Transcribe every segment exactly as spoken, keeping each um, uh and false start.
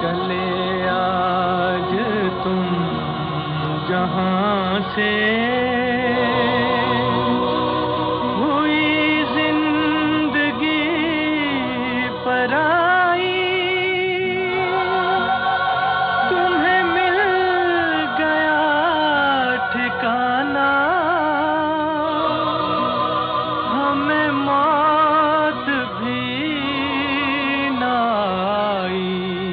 चले आज तुम जहां से, हुई जिंदगी पराई, तुम्हें मिल गया ठिकाना, हमें मौत भी ना आई।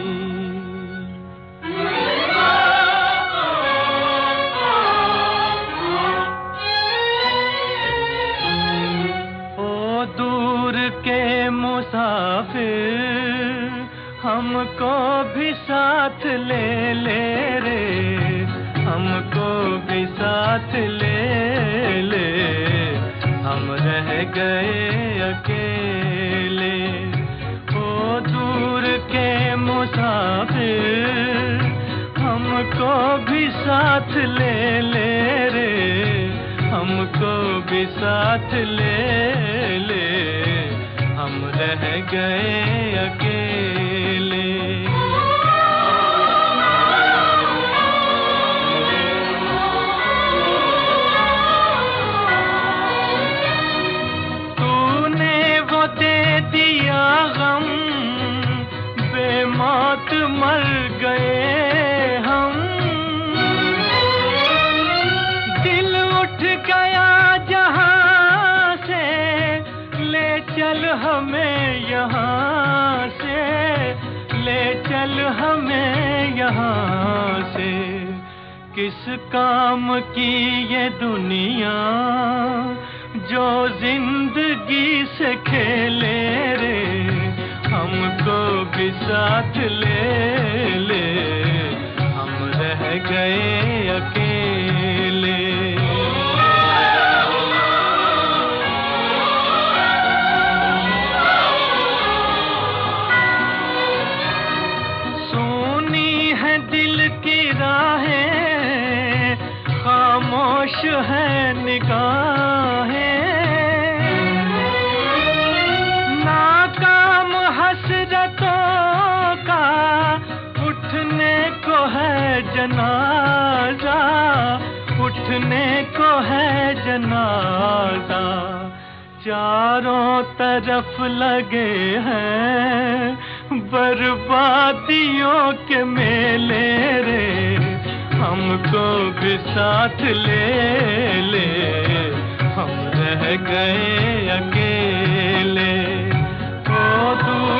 ओ दूर के मुसाफिर, हमको भी साथ ले ले रे, हमको भी साथ ले ले, हम रह गए अकेले। ओ दूर के मुसाफिर, हमको भी साथ ले ले रे, हमको भी साथ ले ले, हम रह गए अकेले। तूने वो दे दिया गम, बेमौत मर गए हम, दिल उठ गया जहां से, ले चल हमें यहाँ से, ले चल हमें यहाँ से। किस काम की ये दुनिया जो जिंदगी से खेले रे, हमको भी साथ ले ले, हम रह गए अकेले। सोनी है दिल की राहें, खामोश है निगाहें, नाकाम हसरतों का उठने को है जनाजा, उठने को है जनाजा। चारों तरफ लगे हैं बर्बादियों के मेले रे, हमको भी साथ ले ले, हम रह गए अकेले। ओ दूर